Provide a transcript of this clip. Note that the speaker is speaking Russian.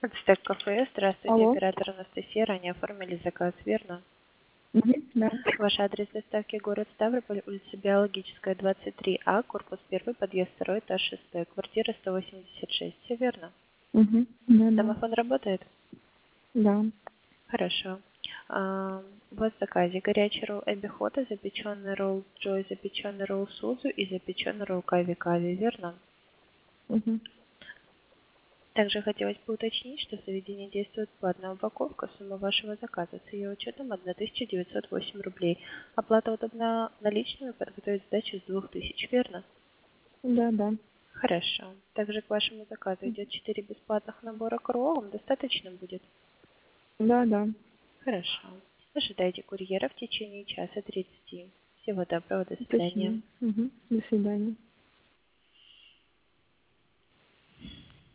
Ацтек кафе. Здравствуйте, Алло. оператор Анастасия. Ранее оформили заказ, верно? Да. Ваш адрес доставки город Ставрополь, улица Биологическая, 23А, корпус 1, подъезд 2, этаж 6, квартира 186. Все верно? Да, да. Домофон работает? Да. Хорошо. У вас в заказе горячий ролл Эбби-Хота, запеченный ролл Джой, запеченный ролл Сузу и запеченный ролл Кави-Кави, верно? Мгм. Также хотелось бы уточнить, что в заведении действует платная упаковка. Сумма вашего заказа с ее учетом 1908 рублей. Оплата удобна наличными, подготовить сдачу с 2000, верно? Да, да. Хорошо. Также к вашему заказу идет 4 бесплатных набора КРО. Вам достаточно будет? Да, да. Хорошо. Ожидайте курьера в течение часа 30. Всего доброго, до свидания. Спасибо. До свидания.